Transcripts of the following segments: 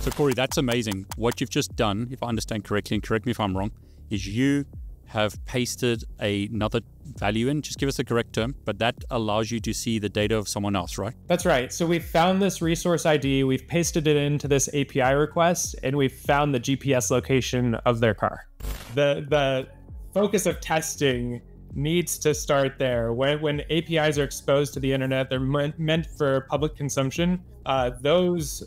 So Corey, that's amazing. What you've just done, if I understand correctly, and correct me if I'm wrong, is you have pasted another value in, just give us the correct term, but that allows you to see the data of someone else, right? That's right. So we've found this resource ID, we've pasted it into this API request, and we've found the GPS location of their car. The focus of testing needs to start there. When APIs are exposed to the internet, they're meant for public consumption. Those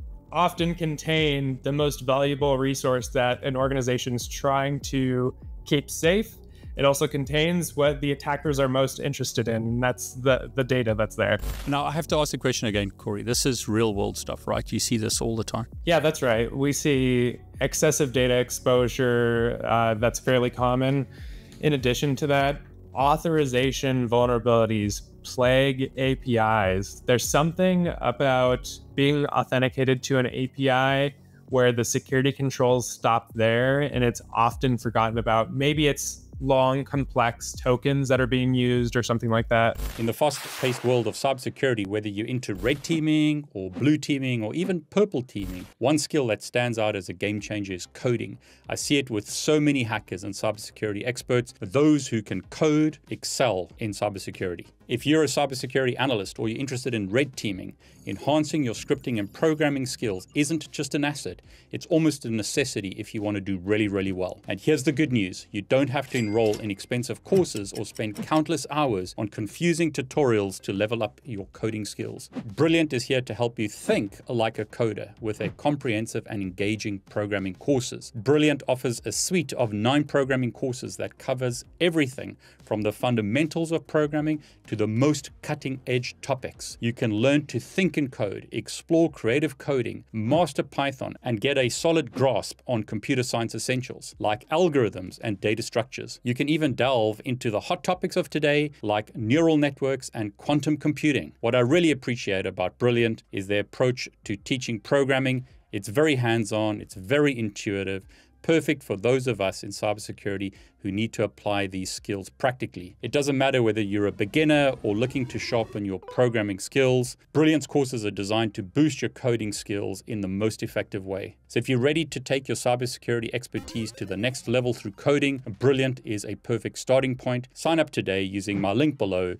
often contain the most valuable resource that an organization is trying to keep safe. It also contains what the attackers are most interested in, and that's the data that's there. Now, I have to ask the question again, Corey. This is real world stuff, right? You see this all the time. Yeah, that's right. We see excessive data exposure. That's fairly common. In addition to that, authorization vulnerabilities plague APIs. There's something about being authenticated to an API where the security controls stop there and it's often forgotten about. Maybe it's long, complex tokens that are being used or something like that. In the fast-paced world of cybersecurity, whether you're into red teaming or blue teaming or even purple teaming, one skill that stands out as a game changer is coding. I see it with so many hackers and cybersecurity experts. Those who can code excel in cybersecurity. If you're a cybersecurity analyst or you're interested in red teaming, enhancing your scripting and programming skills isn't just an asset. It's almost a necessity if you want to do really, really well. And here's the good news. You don't have to enroll in expensive courses or spend countless hours on confusing tutorials to level up your coding skills. Brilliant is here to help you think like a coder with a comprehensive and engaging programming courses. Brilliant offers a suite of 9 programming courses that covers everything from the fundamentals of programming to the most cutting-edge topics. You can learn to think in code, explore creative coding, master Python, and get a solid grasp on computer science essentials like algorithms and data structures. You can even delve into the hot topics of today like neural networks and quantum computing. What I really appreciate about Brilliant is their approach to teaching programming. It's very hands-on, it's very intuitive, perfect for those of us in cybersecurity who need to apply these skills practically. It doesn't matter whether you're a beginner or looking to sharpen your programming skills. Brilliant's courses are designed to boost your coding skills in the most effective way. So if you're ready to take your cybersecurity expertise to the next level through coding, Brilliant is a perfect starting point. Sign up today using my link below,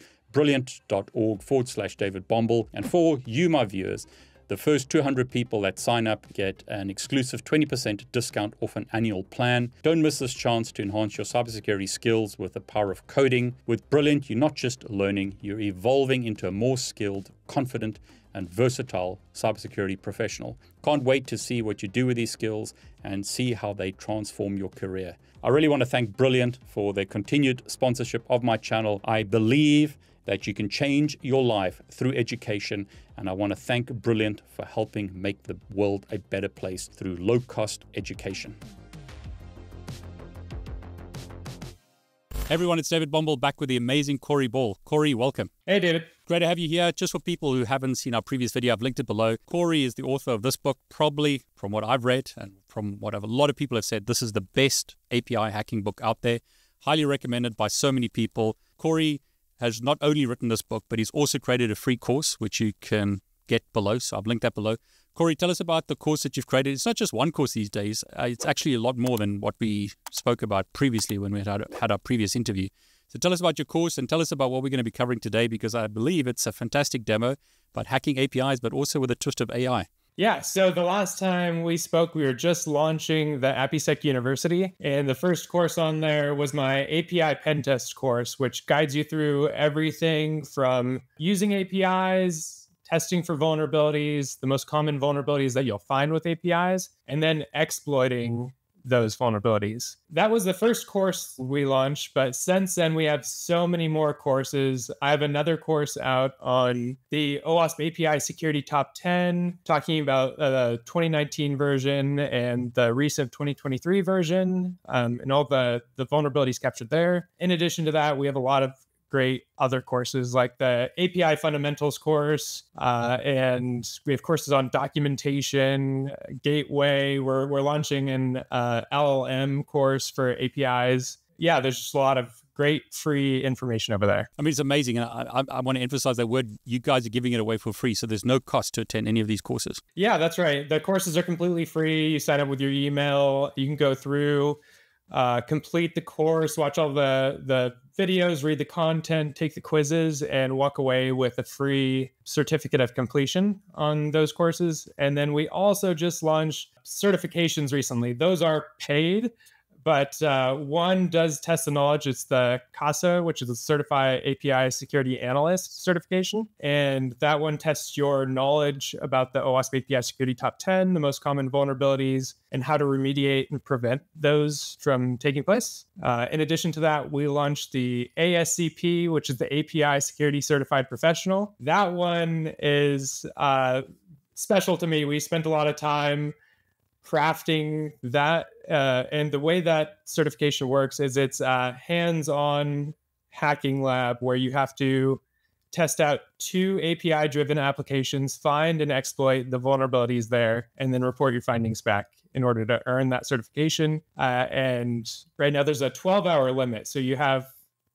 brilliant.org/David Bombal. And for you, my viewers, the first 200 people that sign up get an exclusive 20% discount off an annual plan. Don't miss this chance to enhance your cybersecurity skills with the power of coding. With Brilliant, you're not just learning, you're evolving into a more skilled, confident, and versatile cybersecurity professional. Can't wait to see what you do with these skills and see how they transform your career. I really want to thank Brilliant for their continued sponsorship of my channel. I believe that you can change your life through education, and I want to thank Brilliant for helping make the world a better place through low-cost education. Hey everyone, it's David Bombal back with the amazing Corey Ball. Corey, welcome. Hey, David. Great to have you here. Just for people who haven't seen our previous video, I've linked it below. Corey is the author of this book. Probably, from what I've read and from what a lot of people have said, this is the best API hacking book out there. Highly recommended by so many people. Corey has not only written this book, but he's also created a free course, which you can get below. So I've linked that below. Corey, tell us about the course that you've created. It's not just one course these days. It's actually a lot more than what we spoke about previously when we had our previous interview. So tell us about your course and tell us about what we're going to be covering today, because I believe it's a fantastic demo about hacking APIs, but also with a twist of AI. Yeah, so the last time we spoke, we were just launching the AppySec University, and the first course on there was my API pen test course, which guides you through everything from using APIs, testing for vulnerabilities, the most common vulnerabilities that you'll find with APIs, and then exploiting those vulnerabilities. That was the first course we launched, but since then we have so many more courses. I have another course out on the OWASP API Security Top 10, talking about the 2019 version and the recent 2023 version, and all the vulnerabilities captured there. In addition to that, we have a lot of great other courses like the API Fundamentals course, and we have courses on documentation, gateway. We're launching an LLM course for APIs. Yeah, there's just a lot of great free information over there. I mean, it's amazing. And I want to emphasize that word. You guys are giving it away for free. So there's no cost to attend any of these courses. Yeah, that's right. The courses are completely free. You sign up with your email. You can go through, complete the course, watch all the videos, read the content, take the quizzes, and walk away with a free certificate of completion on those courses. And then we also just launched certifications recently. Those are paid, but one does test the knowledge. It's the CASA, which is a Certified API Security Analyst certification. And that one tests your knowledge about the OWASP API Security Top 10, the most common vulnerabilities, and how to remediate and prevent those from taking place. In addition to that, we launched the ASCP, which is the API Security Certified Professional. That one is special to me. We spent a lot of time crafting that. And the way that certification works is it's a hands-on hacking lab where you have to test out 2 API-driven applications, find and exploit the vulnerabilities there, and then report your findings back in order to earn that certification. And right now there's a 12-hour limit. So you have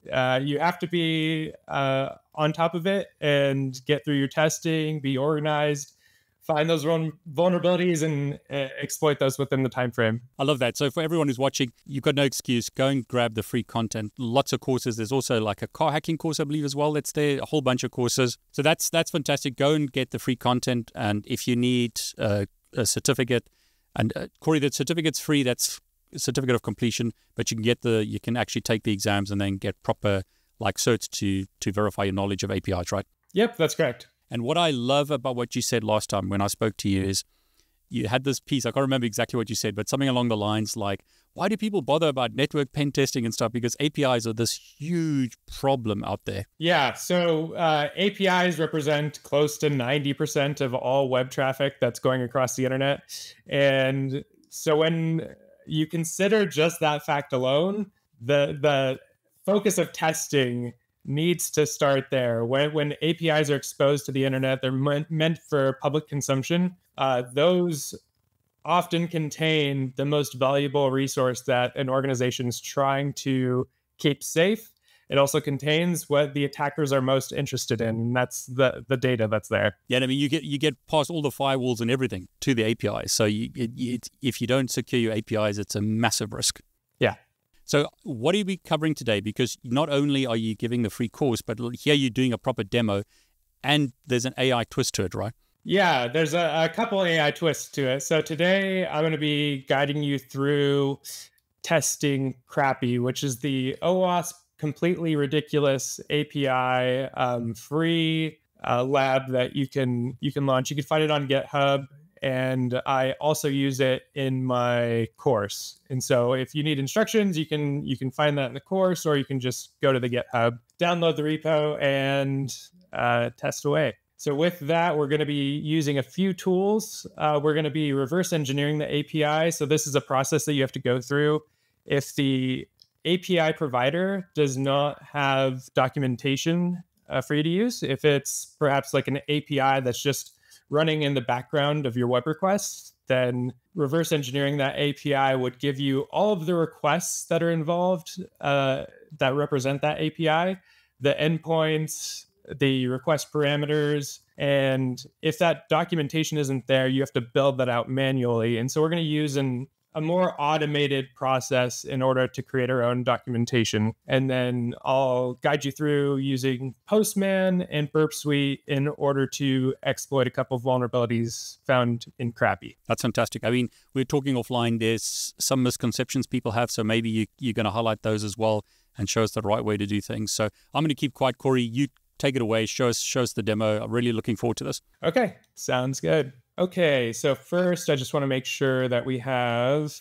to be on top of it and get through your testing, be organized, find those vulnerabilities and exploit those within the time frame. I love that. So for everyone who's watching, you've got no excuse. Go and grab the free content. Lots of courses. There's also like a car hacking course, I believe, as well. That's there. A whole bunch of courses. So that's fantastic. Go and get the free content. And if you need a certificate, and Corey, the certificate's free. That's a certificate of completion, but you can actually take the exams and then get proper like certs to verify your knowledge of APIs, right? Yep, that's correct. And what I love about what you said last time when I spoke to you is you had this piece, I can't remember exactly what you said, but something along the lines like, why do people bother about network pen testing and stuff? Because APIs are this huge problem out there. Yeah, so APIs represent close to 90% of all web traffic that's going across the internet. And so when you consider just that fact alone, the focus of testing needs to start there. When APIs are exposed to the internet, they're meant for public consumption. Those often contain the most valuable resource that an organization is trying to keep safe. It also contains what the attackers are most interested in, and that's the data that's there. Yeah, I mean, you get past all the firewalls and everything to the APIs. So if you don't secure your APIs, it's a massive risk. Yeah. So what are we covering today? Because not only are you giving the free course, but here you're doing a proper demo, and there's an AI twist to it, right? Yeah, there's a couple AI twists to it. So today I'm going to be guiding you through testing Crappy, which is the OWASP completely ridiculous API free lab that you can launch. You can find it on GitHub. And I also use it in my course. And so if you need instructions, you can find that in the course, or you can just go to the GitHub, download the repo, and test away. So with that, we're going to be using a few tools. We're going to be reverse engineering the API. So this is a process that you have to go through. If the API provider does not have documentation for you to use, if it's perhaps like an API that's just running in the background of your web requests, then reverse engineering that API would give you all of the requests that are involved that represent that API, the endpoints, the request parameters. And if that documentation isn't there, you have to build that out manually. And so we're going to use a more automated process in order to create our own documentation. And then I'll guide you through using Postman and Burp Suite in order to exploit a couple of vulnerabilities found in Crappy. That's fantastic. I mean, we're talking offline. There's some misconceptions people have, so maybe you're going to highlight those as well and show us the right way to do things. So I'm going to keep quiet. Corey, you take it away. Show us the demo. I'm really looking forward to this. Okay, sounds good. Okay, so first, I just want to make sure that we have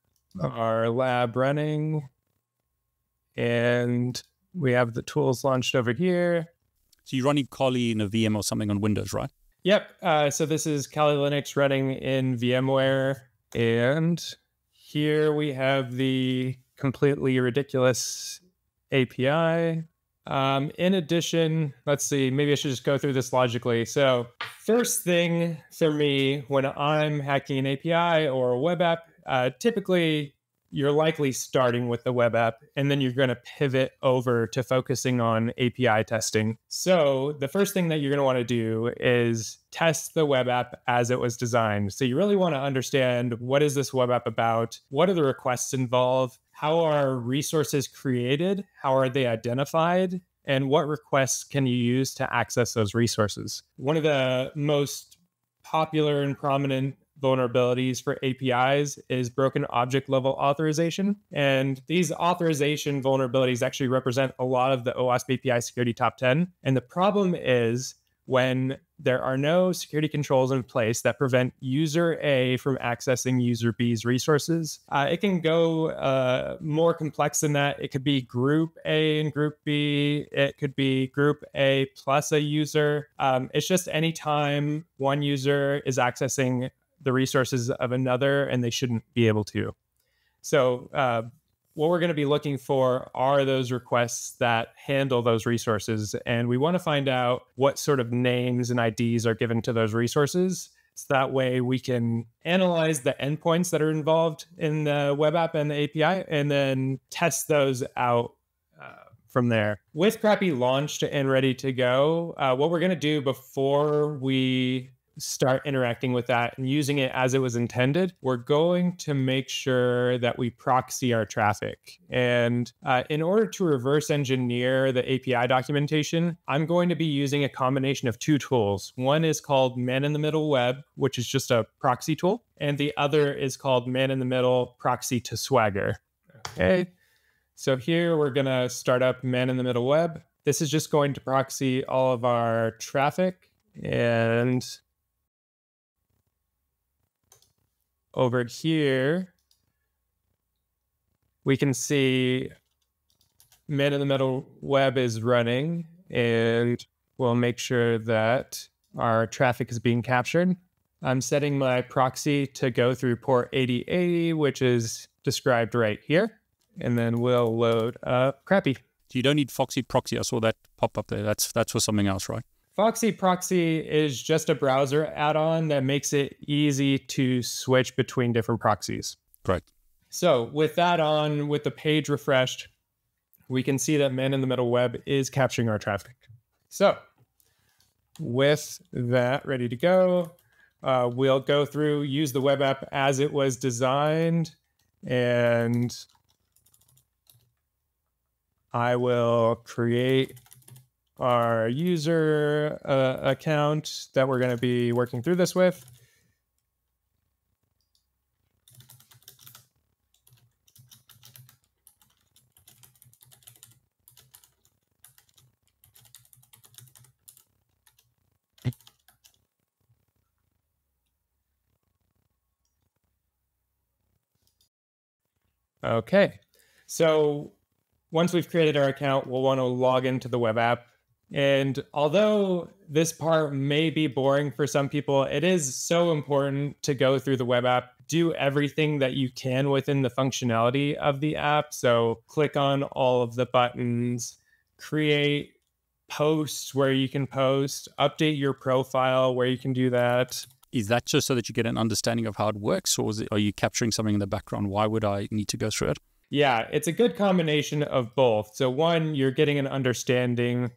our lab running and we have the tools launched over here. So you're running Kali in a VM or something on Windows, right? Yep. So this is Kali Linux running in VMware. And here we have the completely ridiculous API. In addition, let's see, maybe I should just go through this logically. So first thing for me, when I'm hacking an API or a web app, typically you're likely starting with the web app, and then you're going to pivot over to focusing on API testing. So the first thing that you're going to want to do is test the web app as it was designed. So you really want to understand, what is this web app about? What are the requests involved? How are resources created? How are they identified? And what requests can you use to access those resources? One of the most popular and prominent vulnerabilities for APIs is broken object level authorization. And these authorization vulnerabilities actually represent a lot of the OWASP API security top 10. And the problem is, when there are no security controls in place that prevent user A from accessing user B's resources, it can go more complex than that. It could be group A and group B. It could be group A plus a user. It's just any time one user is accessing the resources of another, and they shouldn't be able to. So what we're going to be looking for are those requests that handle those resources. And we want to find out what sort of names and IDs are given to those resources. So that way we can analyze the endpoints that are involved in the web app and the API, and then test those out from there. With Crappy launched and ready to go, what we're going to do before we start interacting with that and using it as it was intended, we're going to make sure that we proxy our traffic. And in order to reverse engineer the API documentation, I'm going to be using a combination of two tools. One is called Man-in-the-Middle Web, which is just a proxy tool. And the other is called Man-in-the-Middle Proxy to Swagger. Okay. So here we're going to start up Man-in-the-Middle Web. This is just going to proxy all of our traffic. And over here, we can see Man-in-the-Middle Web is running, and we'll make sure that our traffic is being captured. I'm setting my proxy to go through port 8080, which is described right here, and then we'll load up Crappy. You don't need Foxy Proxy. I saw that pop up there. That's for something else, right? Foxy Proxy is just a browser add-on that makes it easy to switch between different proxies. Great. So with that on, with the page refreshed, we can see that Man-in-the-Middle Web is capturing our traffic. So with that ready to go, we'll go through, use the web app as it was designed, and I will create our user account that we're going to be working through this with. Okay, so once we've created our account, we'll want to log into the web app. And although this part may be boring for some people, it is so important to go through the web app, do everything that you can within the functionality of the app. So click on all of the buttons, create posts where you can post, update your profile where you can do that. Is that just so that you get an understanding of how it works, or are you capturing something in the background? Why would I need to go through it? Yeah, it's a good combination of both. So one, you're getting an understanding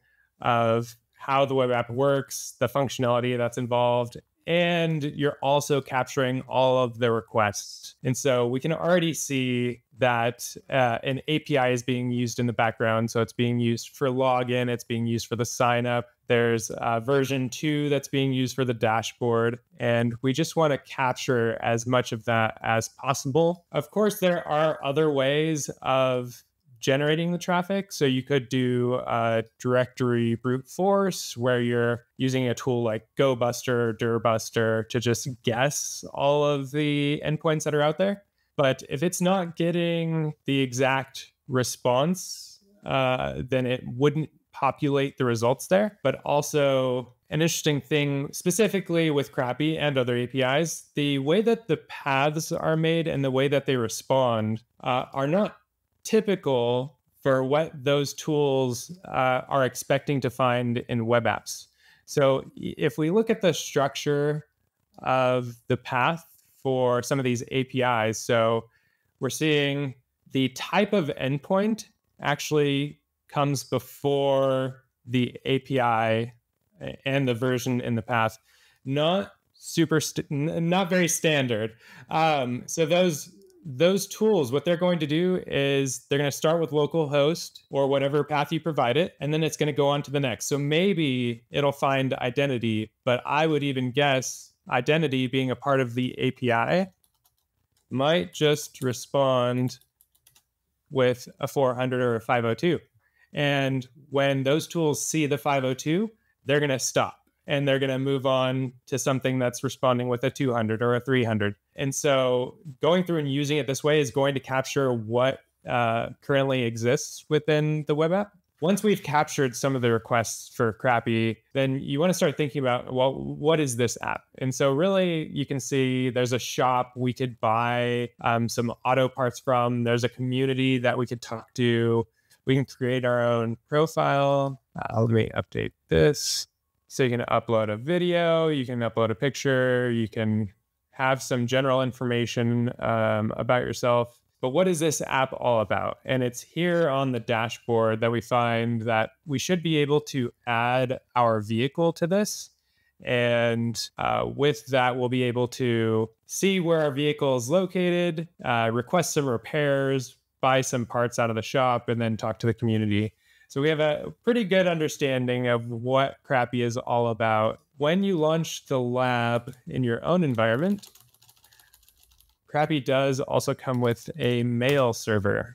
of how the web app works, the functionality that's involved, and you're also capturing all of the requests. And so we can already see that an API is being used in the background. So it's being used for login, it's being used for the sign up. There's version 2 that's being used for the dashboard. And we just want to capture as much of that as possible. Of course, there are other ways of generating the traffic. So you could do a directory brute force where you're using a tool like GoBuster or Dirbuster to just guess all of the endpoints that are out there. But if it's not getting the exact response, then it wouldn't populate the results there. But also an interesting thing specifically with Crappy and other APIs, the way that the paths are made and the way that they respond are not typical for what those tools are expecting to find in web apps. So if we look at the structure of the path for some of these APIs, so we're seeing the type of endpoint actually comes before the API and the version in the path. Not very standard. So those tools, what they're going to do is they're going to start with localhost or whatever path you provide it, and then it's going to go on to the next. So maybe it'll find identity, but I would even guess identity, being a part of the API, might just respond with a 400 or a 502. And when those tools see the 502, they're going to stop and they're going to move on to something that's responding with a 200 or a 300. And so going through and using it this way is going to capture what currently exists within the web app. Once we've captured some of the requests for Crappy, then you want to start thinking about, well, what is this app? And so really, you can see there's a shop we could buy some auto parts from. There's a community that we could talk to. We can create our own profile. Let me update this. So you can upload a video, you can upload a picture, you can have some general information about yourself. But what is this app all about? And it's here on the dashboard that we find that we should be able to add our vehicle to this. And with that, we'll be able to see where our vehicle is located, request some repairs, buy some parts out of the shop, and then talk to the community. So we have a pretty good understanding of what Crappy is all about. When you launch the lab in your own environment, Crappy does also come with a mail server.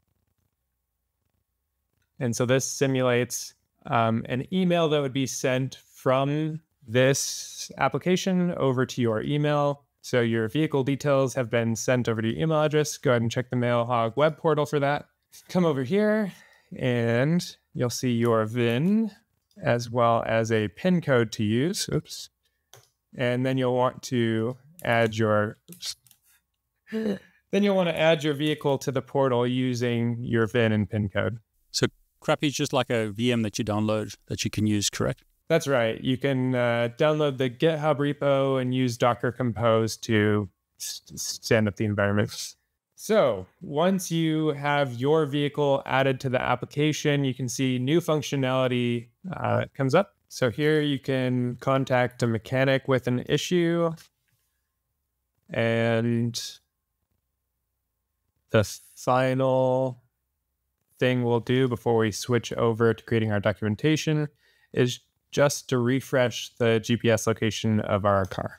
And so this simulates an email that would be sent from this application over to your email. So your vehicle details have been sent over to your email address. Go ahead and check the MailHog web portal for that. Come over here and you'll see your VIN as well as a PIN code to use. Oops. And then you'll want to add your... Then you'll want to add your vehicle to the portal using your VIN and PIN code. So Crappy is just like a VM that you download that you can use, correct? That's right. You can download the GitHub repo and use Docker Compose to stand up the environment. So once you have your vehicle added to the application, you can see new functionality comes up. So here you can contact a mechanic with an issue, and the final thing we'll do before we switch over to creating our documentation is just to refresh the GPS location of our car.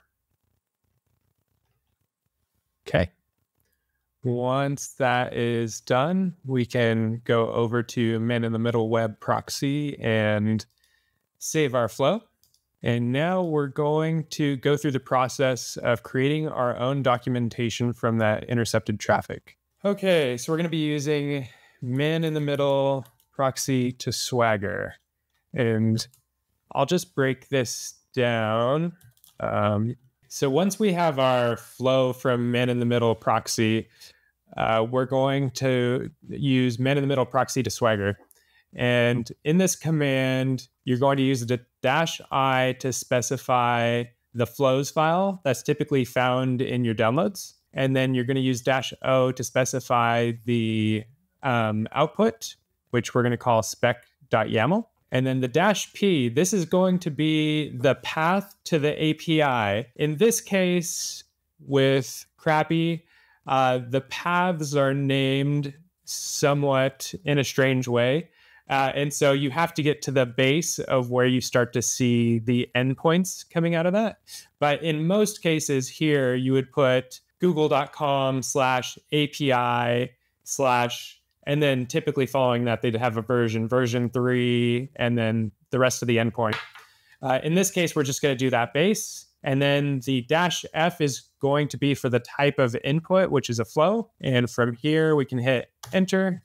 Okay. Once that is done, we can go over to man-in-the-middle web proxy and save our flow. And now we're going to go through the process of creating our own documentation from that intercepted traffic. Okay, so we're going to be using man-in-the-middle proxy to Swagger. And I'll just break this down. So once we have our flow from man-in-the-middle proxy, we're going to use man-in-the-middle proxy to Swagger. And in this command, you're going to use the -i to specify the flows file that's typically found in your downloads. And then you're going to use -o to specify the output, which we're going to call spec.yaml. And then the -p, this is going to be the path to the API. In this case, with Crappy, the paths are named somewhat in a strange way. And so you have to get to the base of where you start to see the endpoints coming out of that. But in most cases here, you would put google.com/API/ and then typically following that, they'd have a version 3, and then the rest of the endpoint. In this case, we're just going to do that base. And then the -f is going to be for the type of input, which is a flow. And from here, we can hit enter.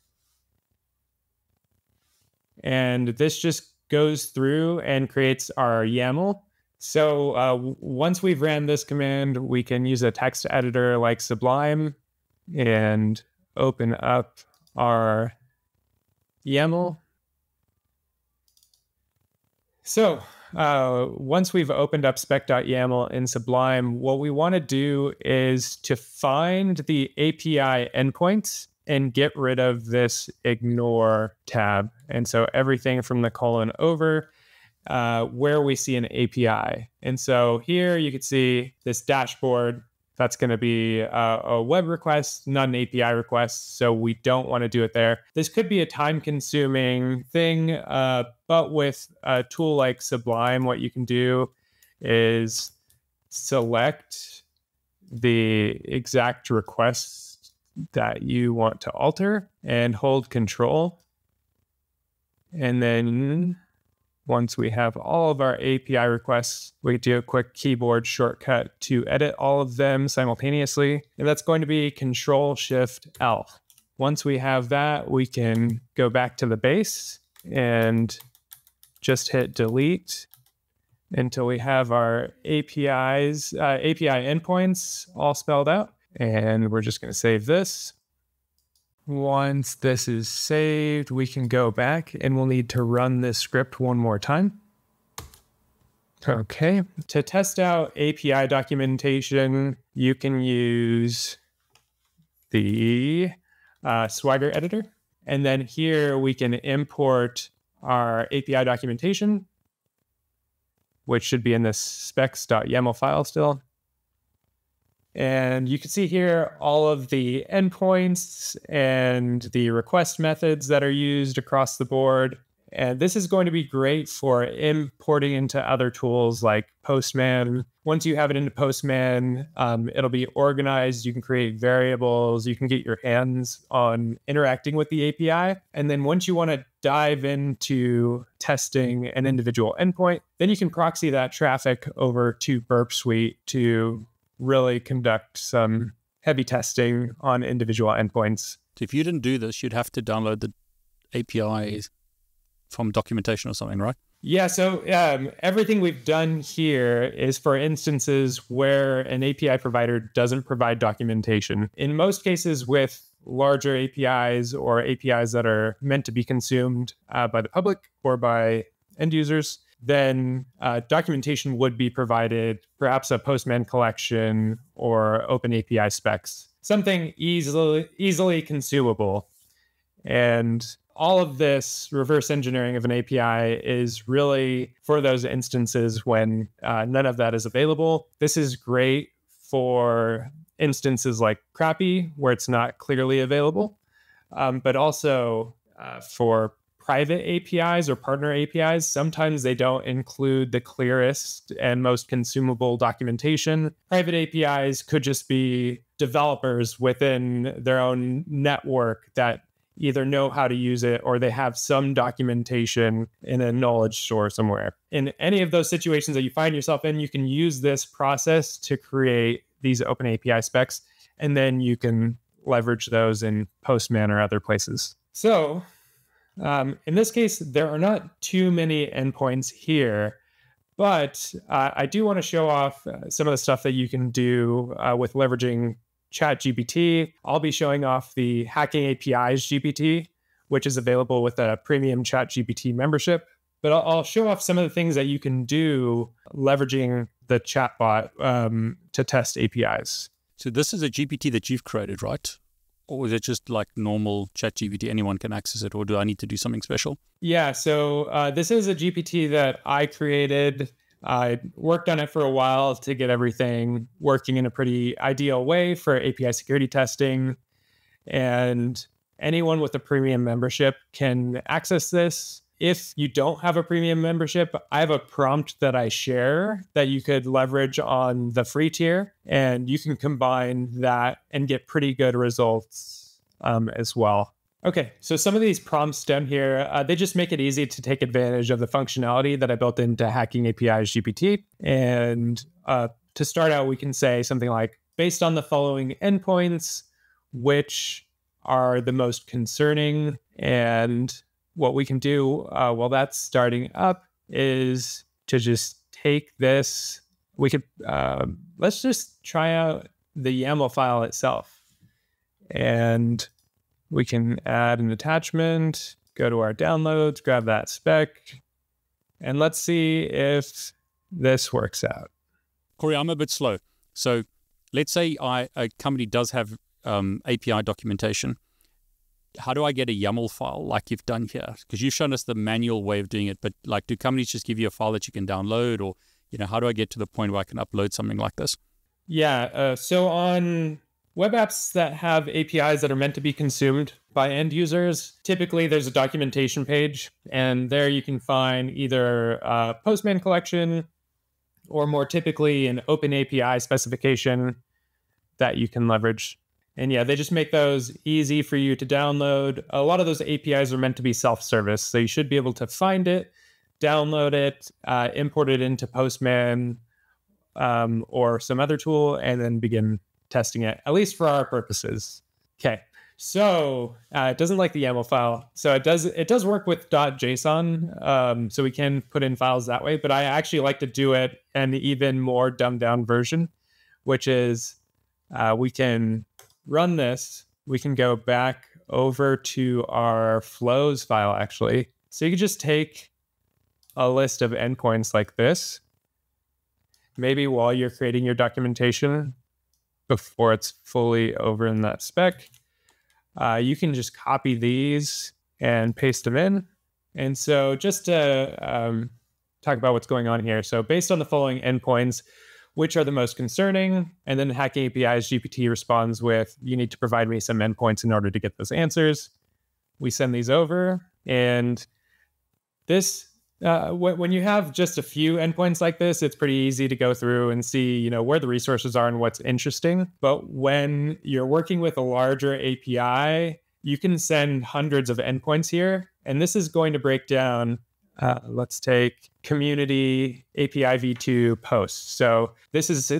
And this just goes through and creates our YAML. So once we've ran this command, we can use a text editor like Sublime and open up our YAML. So once we've opened up spec.yaml in Sublime, what we want to do is to find the API endpoints and get rid of this ignore tab. And so everything from the colon over where we see an API. And so here you can see this dashboard. That's going to be a web request, not an API request. So we don't want to do it there. This could be a time-consuming thing, but with a tool like Sublime, what you can do is select the exact request that you want to alter and hold Control. And then once we have all of our API requests, we do a quick keyboard shortcut to edit all of them simultaneously. And that's going to be Control-Shift-L. Once we have that, we can go back to the base and just hit delete until we have our API endpoints all spelled out. And we're just going to save this. Once this is saved, we can go back and we'll need to run this script one more time. Okay. To test out API documentation, you can use the Swagger editor. And then here we can import our API documentation, which should be in this specs.yaml file still. And you can see here all of the endpoints and the request methods that are used across the board. And this is going to be great for importing into other tools like Postman. Once you have it into Postman, it'll be organized. You can create variables. You can get your hands on interacting with the API. And then once you want to dive into testing an individual endpoint, then you can proxy that traffic over to Burp Suite to really conduct some heavy testing on individual endpoints. So if you didn't do this, you'd have to download the API from documentation or something, right? Yeah, so everything we've done here is for instances where an API provider doesn't provide documentation. In most cases with larger APIs or APIs that are meant to be consumed by the public or by end users, then documentation would be provided, perhaps a Postman collection or open API specs, something easily consumable. And all of this reverse engineering of an API is really for those instances when none of that is available. This is great for instances like Crappy, where it's not clearly available, but also for private APIs or partner APIs. Sometimes they don't include the clearest and most consumable documentation. Private APIs could just be developers within their own network that either know how to use it or they have some documentation in a knowledge store somewhere. In any of those situations that you find yourself in, you can use this process to create these open API specs, and then you can leverage those in Postman or other places. So in this case, there are not too many endpoints here, but I do want to show off some of the stuff that you can do with leveraging ChatGPT. I'll be showing off the Hacking APIs GPT, which is available with a premium ChatGPT membership. But I'll show off some of the things that you can do leveraging the chatbot to test APIs. So this is a GPT that you've created, right? Or is it just like normal ChatGPT? Anyone can access it, or do I need to do something special? Yeah, so this is a GPT that I created. I worked on it for a while to get everything working in a pretty ideal way for API security testing. And anyone with a premium membership can access this. If you don't have a premium membership, I have a prompt that I share that you could leverage on the free tier, and you can combine that and get pretty good results as well. Okay, so some of these prompts down here, they just make it easy to take advantage of the functionality that I built into Hacking APIs GPT. And to start out, we can say something like, based on the following endpoints, which are the most concerning? And what we can do while that's starting up is to just take this. We could, let's just try out the YAML file itself. And we can add an attachment, go to our downloads, grab that spec, And let's see if this works out. Corey, I'm a bit slow. So let's say a company does have API documentation. How do I get a YAML file like you've done here? Because you've shown us the manual way of doing it, but like, do companies just give you a file that you can download, or, how do I get to the point where I can upload something like this? Yeah. So on web apps that have APIs that are meant to be consumed by end users, typically there's a documentation page, and there you can find either a Postman collection or more typically an open API specification that you can leverage. And yeah, they just make those easy for you to download. A lot of those APIs are meant to be self-service, so you should be able to find it, download it, import it into Postman or some other tool, and then begin testing it, at least for our purposes. Okay, so it doesn't like the YAML file. So it does work with .json, so we can put in files that way, but I actually like to do it an even more dumbed down version, which is we can run this. We can go back over to our flows file, actually. So you can just take a list of endpoints like this, maybe while you're creating your documentation before it's fully over in that spec. You can just copy these and paste them in. And so just to talk about what's going on here. So based on the following endpoints, which are the most concerning? And then Hacking API's GPT responds with, you need to provide me some endpoints in order to get those answers. We send these over. And this, when you have just a few endpoints like this, it's pretty easy to go through and see, where the resources are and what's interesting. But when you're working with a larger API, you can send hundreds of endpoints here. And this is going to break down, let's take community API v2 posts. So this is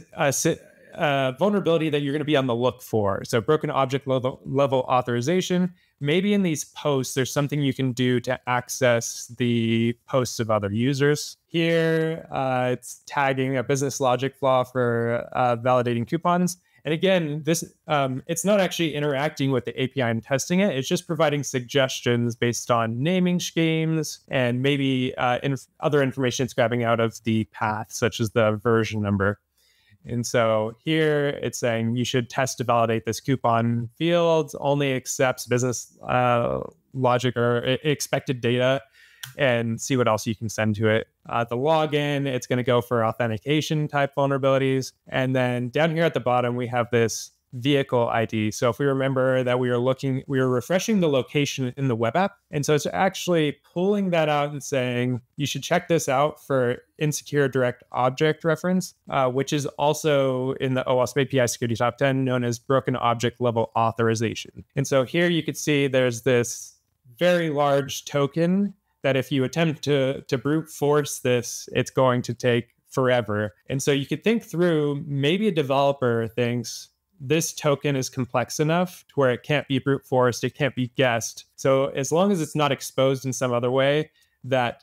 a vulnerability that you're going to be on the look for. So broken object level authorization. Maybe in these posts, there's something you can do to access the posts of other users. Here, it's tagging a business logic flaw for validating coupons. And again, this it's not actually interacting with the API and testing it. It's just providing suggestions based on naming schemes and maybe other information it's grabbing out of the path, such as the version number. And so here it's saying you should test to validate this coupon field, only accepts business logic or expected data, and see what else you can send to it. The login, it's going to go for authentication type vulnerabilities. And then down here at the bottom, we have this vehicle ID. So if we remember that we were refreshing the location in the web app. And so it's actually pulling that out and saying, you should check this out for insecure direct object reference, which is also in the OWASP API security top 10 known as broken object level authorization. And so here you could see there's this very large token that if you attempt to brute force this, it's going to take forever. And so you could think through, maybe a developer thinks this token is complex enough to where it can't be brute forced, it can't be guessed. So as long as it's not exposed in some other way, that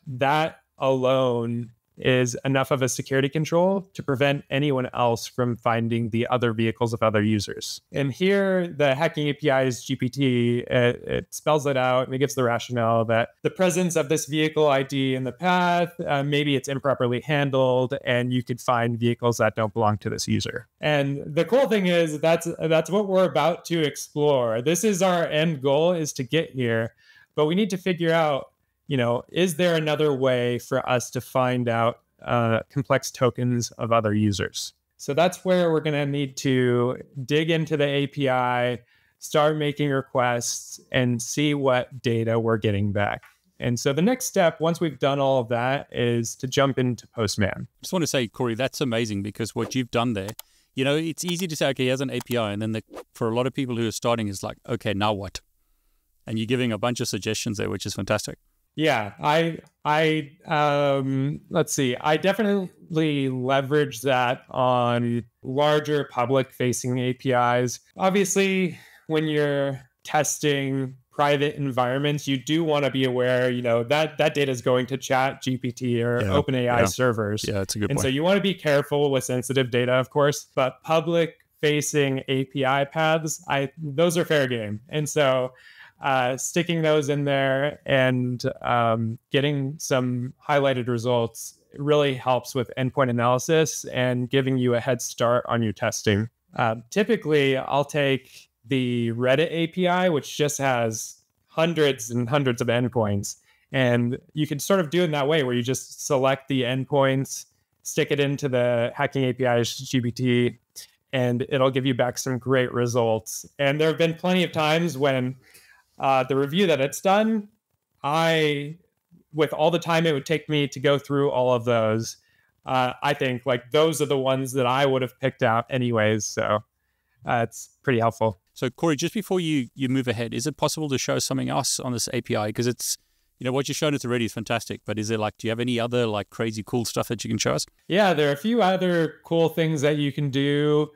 alone is enough of a security control to prevent anyone else from finding the other vehicles of other users. And here, the Hacking API's GPT, it spells it out and it gives the rationale that the presence of this vehicle ID in the path, maybe it's improperly handled, and you could find vehicles that don't belong to this user. And the cool thing is that's what we're about to explore. This is our end goal, is to get here, but we need to figure out, is there another way for us to find out complex tokens of other users? So that's where we're going to need to dig into the API, start making requests, and see what data we're getting back. And so the next step, once we've done all of that, is to jump into Postman. I just want to say, Corey, that's amazing, because what you've done there, it's easy to say, okay, here's an API. And then for a lot of people who are starting, it's like, okay, now what? And you're giving a bunch of suggestions there, which is fantastic. Yeah, let's see. I definitely leverage that on larger public-facing APIs. Obviously, when you're testing private environments, you do want to be aware, that data is going to ChatGPT or OpenAI servers. Yeah, that's a good point. And so you want to be careful with sensitive data, of course, but public-facing API paths, those are fair game. And so sticking those in there and getting some highlighted results really helps with endpoint analysis and giving you a head start on your testing. Typically, I'll take the Reddit API, which just has hundreds and hundreds of endpoints. And you can sort of do it in that way where you just select the endpoints, stick it into the Hacking API's GPT, and it'll give you back some great results. And there have been plenty of times when the review that it's done, with all the time it would take me to go through all of those, I think like those are the ones that I would have picked out anyways. So it's pretty helpful. So Corey, just before you move ahead, is it possible to show something else on this API? Because it's, what you've shown us already is fantastic, but is there do you have any other crazy cool stuff that you can show us? Yeah, there are a few other cool things that you can do.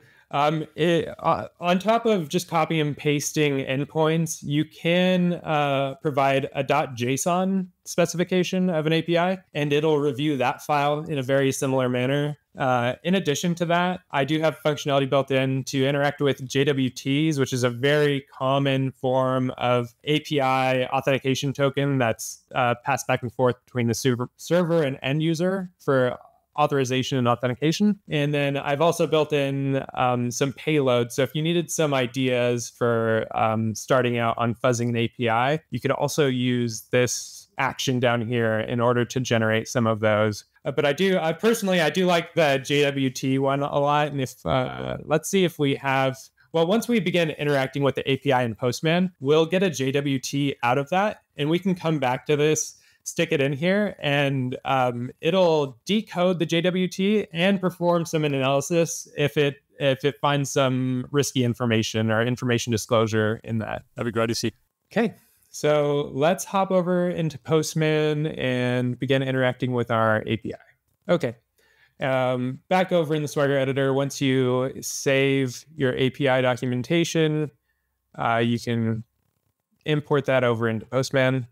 On top of just copy and pasting endpoints, you can provide a .json specification of an API, and it'll review that file in a very similar manner. In addition to that, I do have functionality built in to interact with JWTs, which is a very common form of API authentication token that's passed back and forth between the server and end user for authorization and authentication. And then I've also built in some payloads. So if you needed some ideas for starting out on fuzzing an API, you could also use this action down here in order to generate some of those. But I do like the JWT one a lot. And if let's see if we have, well, once we begin interacting with the API in Postman, we'll get a JWT out of that. And we can come back to this, stick it in here, and it'll decode the JWT and perform some analysis if it finds some risky information or information disclosure in that. That'd be great to see. Okay, so let's hop over into Postman and begin interacting with our API. Okay, back over in the Swagger editor, once you save your API documentation, you can import that over into Postman.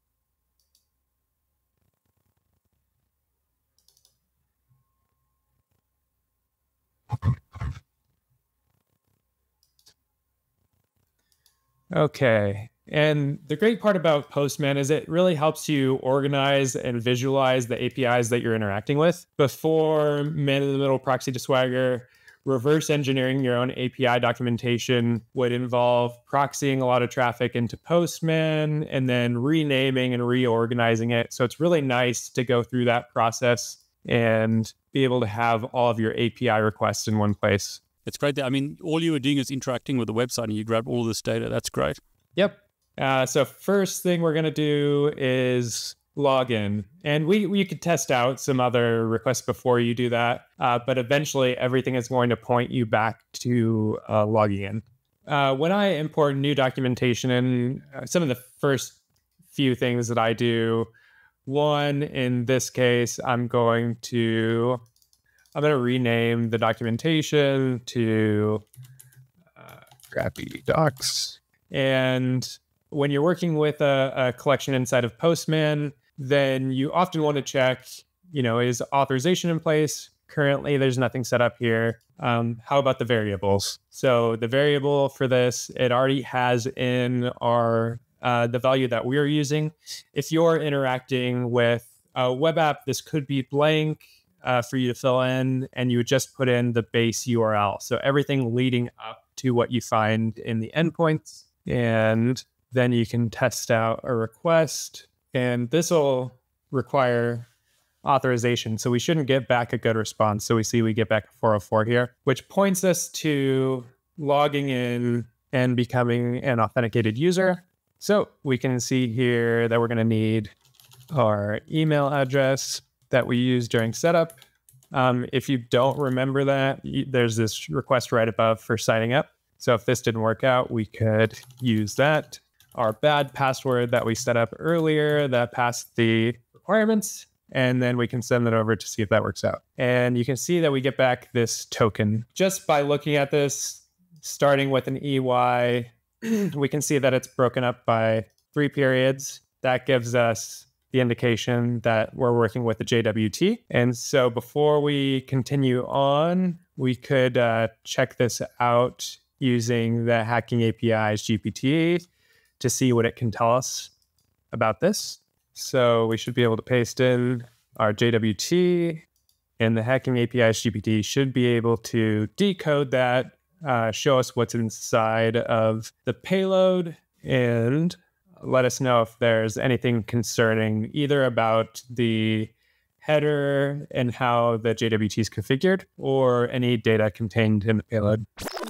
Okay. And the great part about Postman is it really helps you organize and visualize the APIs that you're interacting with. Before man-in-the-middle proxy to Swagger, reverse engineering your own API documentation would involve proxying a lot of traffic into Postman and then renaming and reorganizing it. So it's really nice to go through that process and be able to have all of your API requests in one place. It's great that, all you were doing is interacting with the website and you grabbed all of this data. That's great. Yep. So first thing we're going to do is log in. And we could test out some other requests before you do that. But eventually everything is going to point you back to logging in. When I import new documentation in, some of the first few things that I do, one, in this case, I'm going to rename the documentation to Crappy Docs. And when you're working with a collection inside of Postman, then you often want to check, is authorization in place? Currently, there's nothing set up here. How about the variables? So the variable for this, it already has in our the value that we're using. If you're interacting with a web app, this could be blank for you to fill in, and you would just put in the base URL. So everything leading up to what you find in the endpoints. And then you can test out a request, and this will require authorization. So we shouldn't get back a good response. So we get back a 404 here, which points us to logging in and becoming an authenticated user. So we can see here that we're going to need our email address that we use during setup. If you don't remember that, there's this request right above for signing up. So if this didn't work out, we could use that. Our bad password that we set up earlier that passed the requirements, and then we can send that over to see if that works out. And you can see that we get back this token. Just by looking at this, starting with an EY, we can see that it's broken up by 3 periods. That gives us the indication that we're working with a JWT. And so before we continue on, we could check this out using the Hacking API's GPT to see what it can tell us about this. So we should be able to paste in our JWT, and the Hacking API GPT should be able to decode that, show us what's inside of the payload, and let us know if there's anything concerning either about the header and how the JWT is configured, or any data contained in the payload.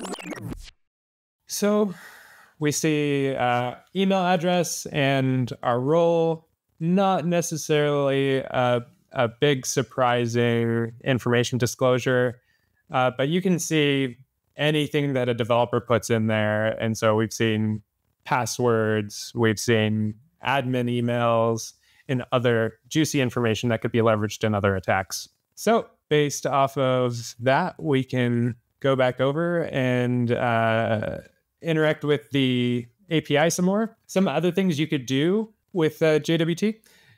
So we see email address and our role, not necessarily a big surprising information disclosure, but you can see anything that a developer puts in there. And so we've seen passwords, we've seen admin emails, and other juicy information that could be leveraged in other attacks. So based off of that, we can go back over and interact with the API some more. Some other things you could do with JWT.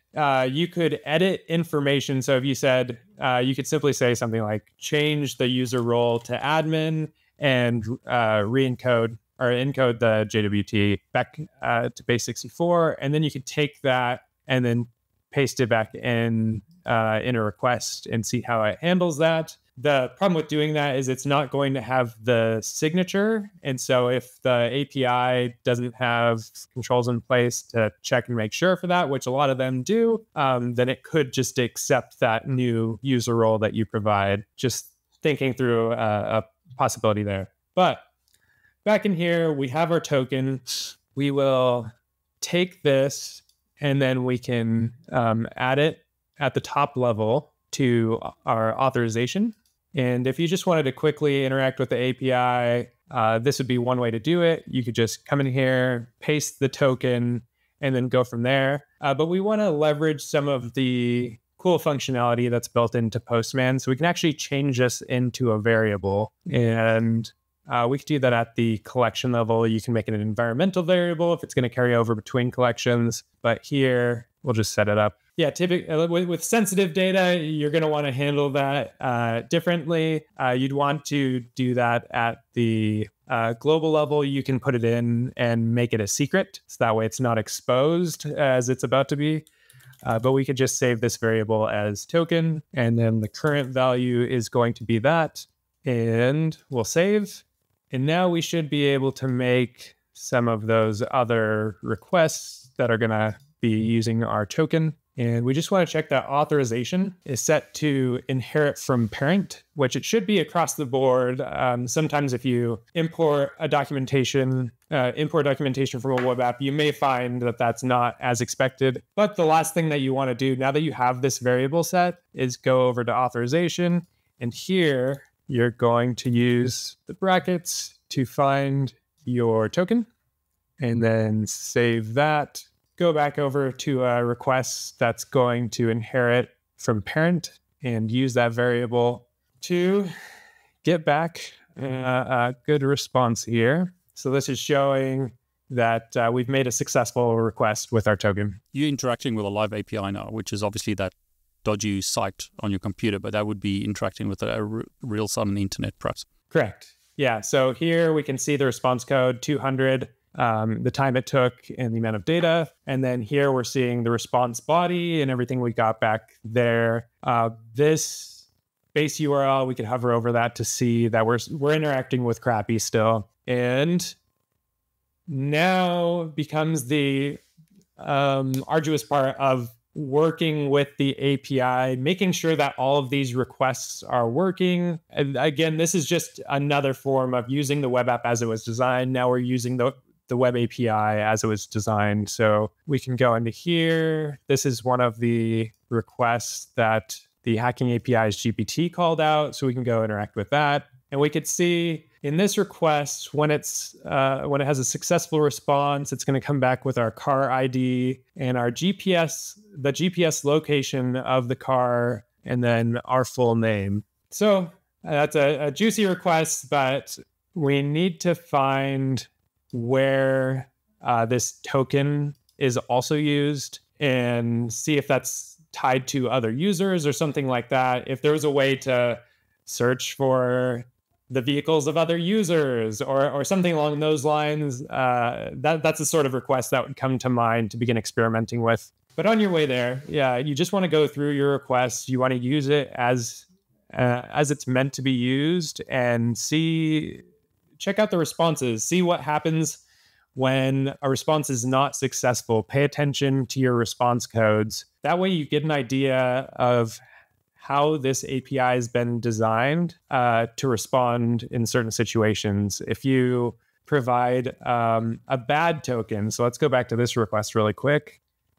You could edit information. So if you said, you could simply say something like change the user role to admin and re-encode or encode the JWT back to base 64. And then you could take that and then paste it back in a request and see how it handles that. The problem with doing that is it's not going to have the signature. And so if the API doesn't have controls in place to check and make sure for that, which a lot of them do, then it could just accept that new user role that you provide. Just thinking through a possibility there. But back in here, we have our token. We will take this and then we can add it at the top level to our authorization. And if you just wanted to quickly interact with the API, this would be one way to do it. You could just come in here, paste the token, and then go from there. But we want to leverage some of the cool functionality that's built into Postman. So we can actually change this into a variable. And we could do that at the collection level. You can make it an environmental variable if it's going to carry over between collections. But here, we'll just set it up. Yeah, typically with sensitive data, you're going to want to handle that differently. You'd want to do that at the global level. You can put it in and make it a secret, so that way it's not exposed as it's about to be. But we could just save this variable as token, and then the current value is going to be that, and we'll save. And now we should be able to make some of those other requests that are going to be using our token. And we just want to check that authorization is set to inherit from parent, which it should be across the board. Sometimes if you import documentation from a web app, you may find that that's not as expected. But the last thing that you want to do now that you have this variable set is go over to authorization. And here you're going to use the brackets to find your token and then save that. Go back over to a request that's going to inherit from parent and use that variable to get back a good response here. So this is showing that we've made a successful request with our token. You're interacting with a live API now, which is obviously that dodgy site on your computer, but that would be interacting with a real site on the internet, perhaps. Correct. Yeah. So here we can see the response code 200. The time it took and the amount of data. And then here we're seeing the response body and everything we got back there. This base URL, we could hover over that to see that we're interacting with Crappy still. And now becomes the arduous part of working with the API, making sure that all of these requests are working. And again, this is just another form of using the web app as it was designed. Now we're using the web API as it was designed. So we can go into here. This is one of the requests that the Hacking API's GPT called out. So we can go interact with that. And we could see in this request, when it has a successful response, it's going to come back with our car ID and our GPS, the GPS location of the car, and then our full name. So that's a juicy request, but we need to find where this token is also used and see if that's tied to other users or something like that. If there was a way to search for the vehicles of other users or something along those lines. That's the sort of request that would come to mind to begin experimenting with. But on your way there, yeah, you just want to go through your requests. You want to use it as it's meant to be used, and check out the responses. See what happens when a response is not successful. Pay attention to your response codes. That way you get an idea of how this API has been designed to respond in certain situations. If you provide a bad token, so let's go back to this request really quick,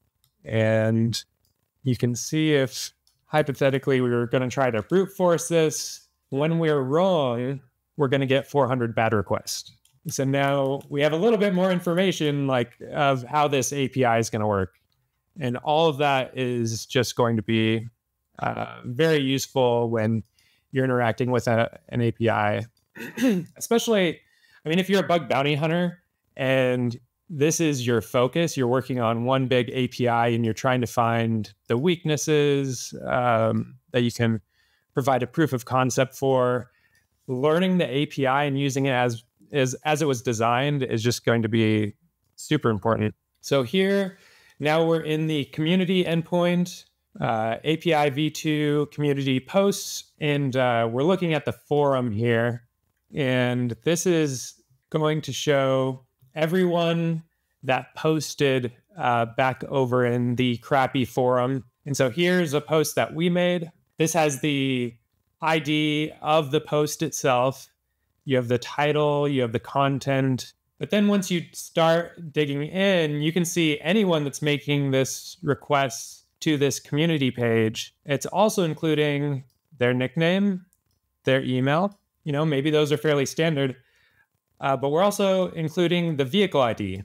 and you can see if hypothetically we were going to try to brute force this. When we're wrong, we're going to get 400 bad requests. So now we have a little bit more information of how this API is going to work. And all of that is just going to be very useful when you're interacting with an API. Especially, if you're a bug bounty hunter and this is your focus, you're working on one big API and you're trying to find the weaknesses that you can provide a proof of concept for, learning the API and using it as it was designed is just going to be super important. So here, now we're in the community endpoint, API v2 community posts, and we're looking at the forum here. And this is going to show everyone that posted back over in the crappy forum. And so here's a post that we made. This has the ID of the post itself. You have the title, you have the content. But then once you start digging in, you can see anyone that's making this request to this community page. It's also including their nickname, their email. Maybe those are fairly standard. But we're also including the vehicle ID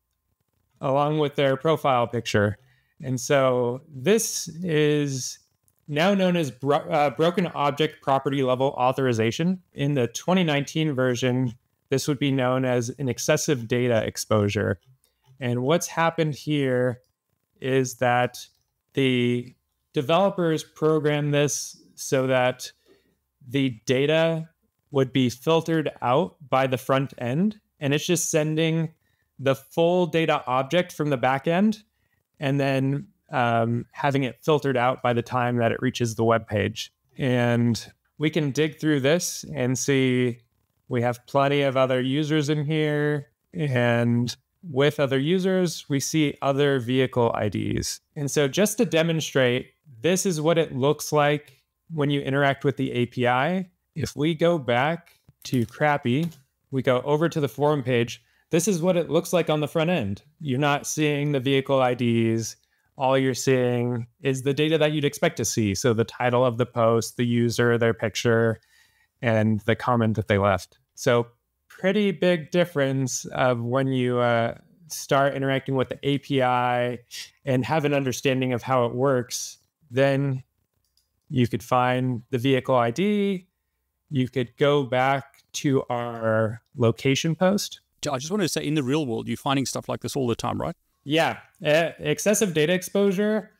along with their profile picture. And so this is now known as broken object property level authorization. In the 2019 version, this would be known as an excessive data exposure. And what's happened here is that the developers programmed this so that the data would be filtered out by the front end, and it's just sending the full data object from the back end and then having it filtered out by the time that it reaches the web page. And we can dig through this and see we have plenty of other users in here, and with other users, we see other vehicle IDs. And so just to demonstrate, this is what it looks like when you interact with the API. If we go back to Crappy, we go over to the forum page, this is what it looks like on the front end. You're not seeing the vehicle IDs. All you're seeing is the data that you'd expect to see. So the title of the post, the user, their picture, and the comment that they left. So pretty big difference of when you start interacting with the API and have an understanding of how it works. Then you could find the vehicle ID. You could go back to our location post. I just wanted to say, in the real world, you're finding stuff like this all the time, right? Yeah. Excessive data exposure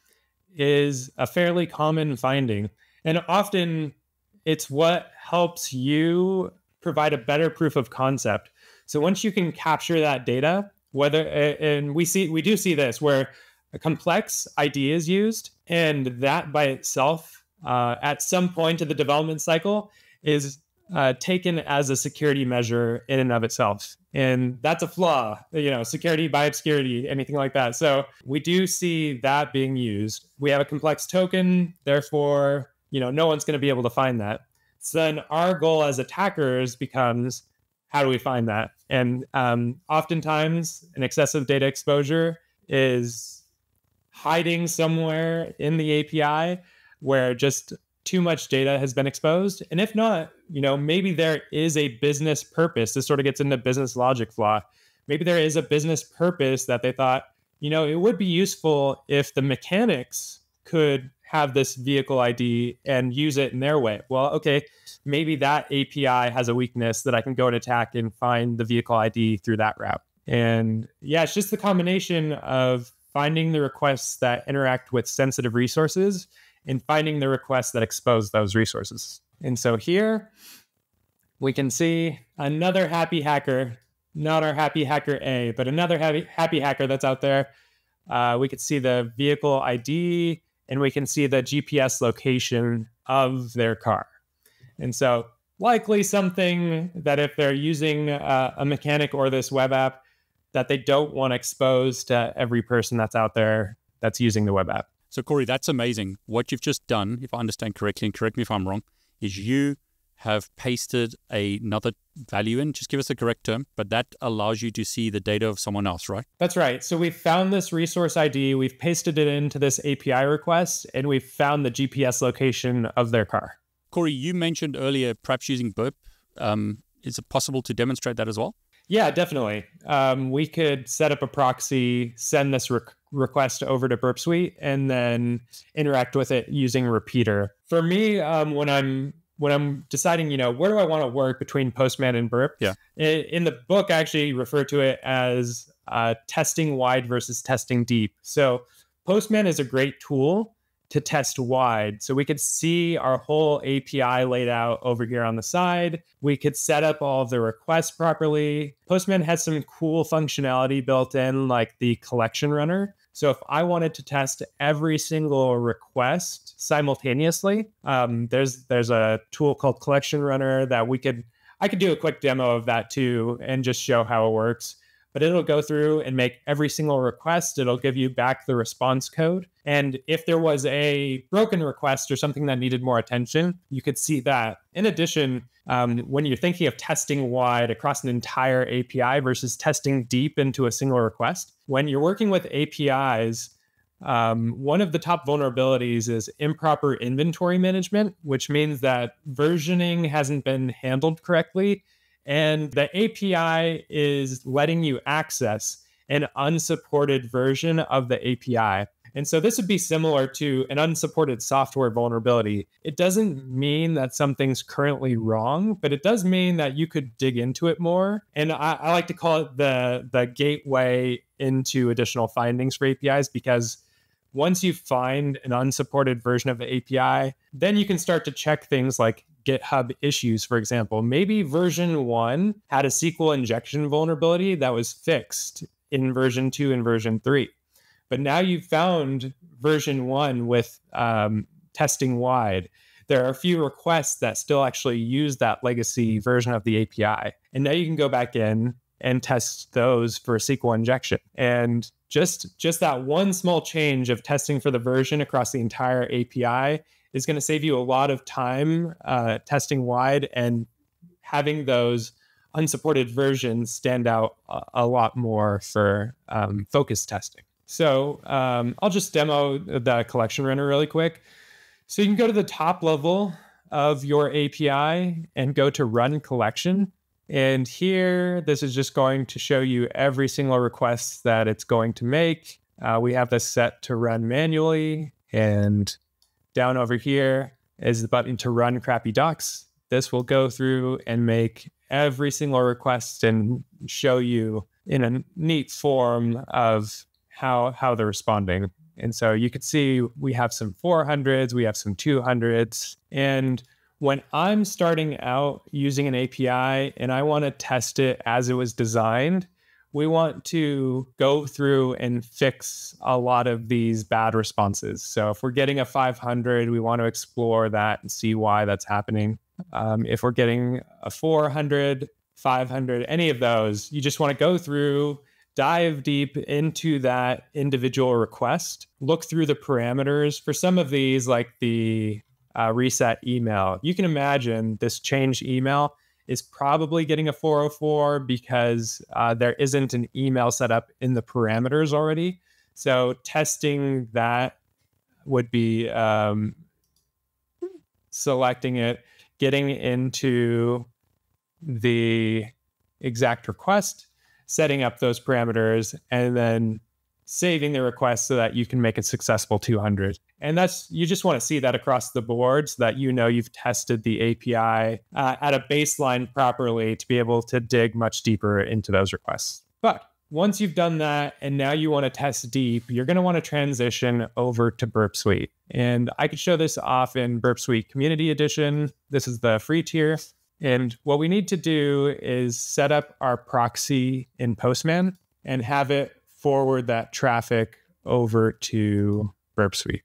is a fairly common finding. And often it's what helps you provide a better proof of concept. So once you can capture that data, and we do see this where a complex ID is used, and that by itself, at some point in the development cycle, is taken as a security measure in and of itself. And that's a flaw, security by obscurity, anything like that. So we do see that being used. We have a complex token, therefore, no one's going to be able to find that. So then our goal as attackers becomes, how do we find that? And oftentimes an excessive data exposure is hiding somewhere in the API where just too much data has been exposed. And if not, maybe there is a business purpose. This sort of gets into business logic flaw. Maybe there is a business purpose that they thought, it would be useful if the mechanics could have this vehicle ID and use it in their way. Well, okay, maybe that API has a weakness that I can go and attack and find the vehicle ID through that route. And yeah, it's just the combination of finding the requests that interact with sensitive resources and finding the requests that expose those resources. And so here, we can see another happy hacker, not our happy hacker A, but another happy hacker that's out there. We could see the vehicle ID, and we can see the GPS location of their car. And so likely something that if they're using a mechanic or this web app, that they don't want exposed to every person that's out there that's using the web app. So Corey, that's amazing. What you've just done, if I understand correctly, and correct me if I'm wrong, is you have pasted another value in, just give us the correct term, but that allows you to see the data of someone else, right? That's right. So we've found this resource ID, we've pasted it into this API request, and we've found the GPS location of their car. Corey, you mentioned earlier perhaps using Burp. Is it possible to demonstrate that as well? Yeah, definitely. We could set up a proxy, send this request over to Burp Suite, and then interact with it using Repeater. For me, when I'm deciding, where do I want to work between Postman and Burp? Yeah. In the book, I actually refer to it as testing wide versus testing deep. So Postman is a great tool to test wide. So we could see our whole API laid out over here on the side. We could set up all of the requests properly. Postman has some cool functionality built in, like the collection runner. So if I wanted to test every single request simultaneously, there's a tool called Collection Runner that I could do a quick demo of that too and just show how it works. But it'll go through and make every single request. It'll give you back the response code. And if there was a broken request or something that needed more attention, you could see that. In addition, when you're thinking of testing wide across an entire API versus testing deep into a single request, when you're working with APIs, one of the top vulnerabilities is improper inventory management, which means that versioning hasn't been handled correctly. And the API is letting you access an unsupported version of the API. And so this would be similar to an unsupported software vulnerability. It doesn't mean that something's currently wrong, but it does mean that you could dig into it more. And I like to call it the gateway into additional findings for APIs, because once you find an unsupported version of the API, then you can start to check things like GitHub issues, for example. Maybe version 1 had a SQL injection vulnerability that was fixed in version 2 and version 3. But now you've found version 1 with testing wide. There are a few requests that still actually use that legacy version of the API. And now you can go back in and test those for SQL injection. And just that one small change of testing for the version across the entire API is going to save you a lot of time testing wide, and having those unsupported versions stand out a lot more for focus testing. So I'll just demo the collection runner really quick. So you can go to the top level of your API and go to Run Collection. And here, this is just going to show you every single request that it's going to make. We have this set to run manually. And down over here is the button to run crappy docs. This will go through and make every single request and show you in a neat form of how they're responding. And so you could see we have some 400s, we have some 200s. And when I'm starting out using an API and I want to test it as it was designed, we want to go through and fix a lot of these bad responses. So if we're getting a 500, we want to explore that and see why that's happening. If we're getting a 400, 500, any of those, you just want to go through, dive deep into that individual request, look through the parameters. For some of these, like the reset email, you can imagine this change email is probably getting a 404 because there isn't an email set up in the parameters already. So testing that would be selecting it, getting into the exact request, setting up those parameters, and then saving the request so that you can make a successful 200. And you just want to see that across the board so that you've tested the API at a baseline properly to be able to dig much deeper into those requests. But once you've done that and now you want to test deep, you're going to want to transition over to Burp Suite. And I could show this off in Burp Suite Community Edition. This is the free tier. And what we need to do is set up our proxy in Postman and have it forward that traffic over to Burp Suite.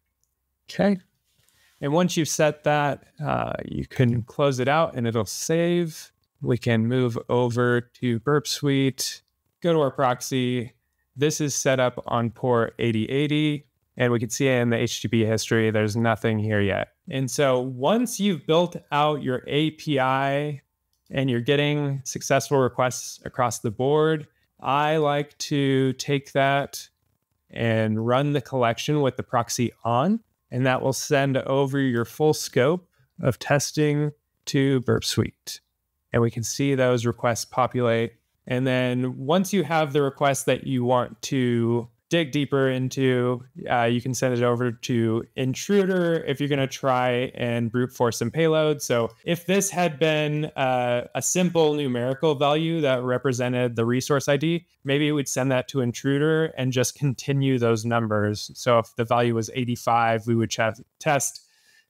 Okay. And once you've set that, you can close it out and it'll save. We can move over to Burp Suite, go to our proxy. This is set up on port 8080. And we can see in the HTTP history, there's nothing here yet. And so once you've built out your API and you're getting successful requests across the board, I like to take that and run the collection with the proxy on, and that will send over your full scope of testing to Burp Suite. And we can see those requests populate. And then once you have the request that you want to dig deeper into, you can send it over to Intruder if you're going to try and brute force some payload. So if this had been a simple numerical value that represented the resource ID, maybe we'd send that to Intruder and just continue those numbers. So if the value was 85, we would test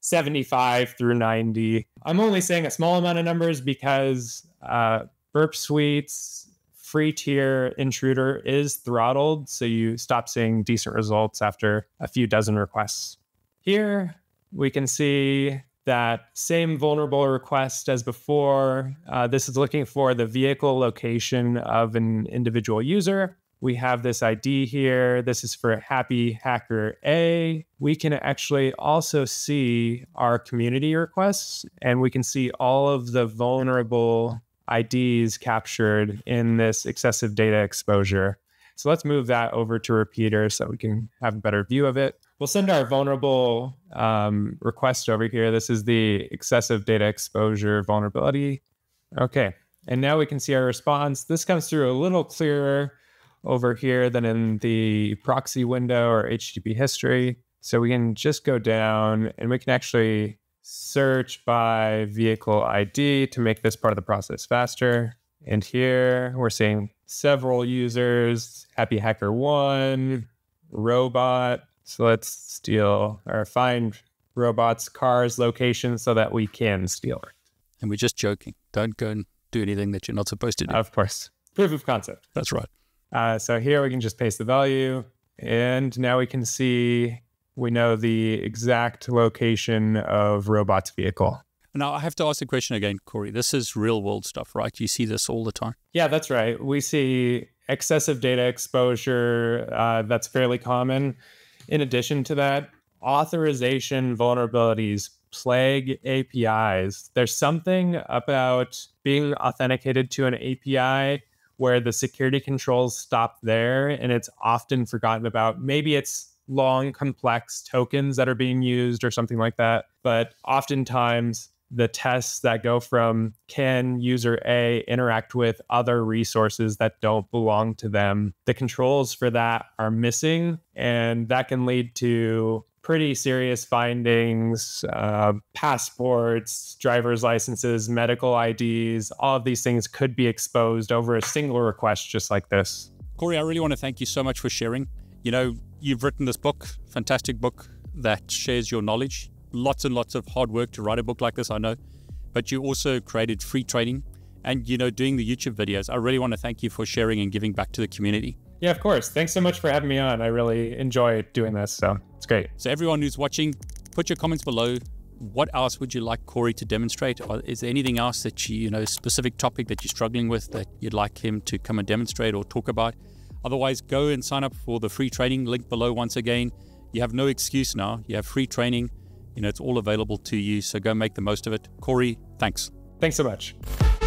75 through 90. I'm only saying a small amount of numbers because Burp Suite's free tier Intruder is throttled, so you stop seeing decent results after a few dozen requests. Here, we can see that same vulnerable request as before. This is looking for the vehicle location of an individual user. We have this ID here. This is for Happy Hacker A. We can actually also see our community requests, and we can see all of the vulnerable IDs captured in this excessive data exposure. So let's move that over to Repeater so we can have a better view of it. We'll send our vulnerable request over here. This is the excessive data exposure vulnerability. Okay, and now we can see our response. This comes through a little clearer over here than in the proxy window or HTTP history. So we can just go down and we can actually search by vehicle ID to make this part of the process faster. And here we're seeing several users, Happy Hacker 1, Robot. So let's steal or find Robot's car's location so that we can steal it. And we're just joking. Don't go and do anything that you're not supposed to do. Of course. Proof of concept. That's right. So here we can just paste the value. And now we can see we know the exact location of Robot's vehicle. Now, I have to ask the question again, Corey. This is real world stuff, right? You see this all the time. Yeah, that's right. We see excessive data exposure. That's fairly common. In addition to that, authorization vulnerabilities plague APIs. There's something about being authenticated to an API where the security controls stop there and it's often forgotten about. Maybe it's long, complex tokens that are being used or something like that. But oftentimes the tests that go from can user A interact with other resources that don't belong to them, the controls for that are missing. And that can lead to pretty serious findings, passports, driver's licenses, medical IDs. All of these things could be exposed over a single request just like this. Corey, I really want to thank you so much for sharing. You know, you've written this book, fantastic book that shares your knowledge. Lots and lots of hard work to write a book like this, I know. But you also created free training and, you know, doing the YouTube videos. I really want to thank you for sharing and giving back to the community. Yeah, of course. Thanks so much for having me on. I really enjoy doing this, so it's great. So everyone who's watching, put your comments below. What else would you like Corey to demonstrate? Or is there anything else that you know, a specific topic that you're struggling with that you'd like him to come and demonstrate or talk about? Otherwise, go and sign up for the free training, link below once again. You have no excuse now. You have free training. You know, it's all available to you, so go make the most of it. Corey, thanks. Thanks so much.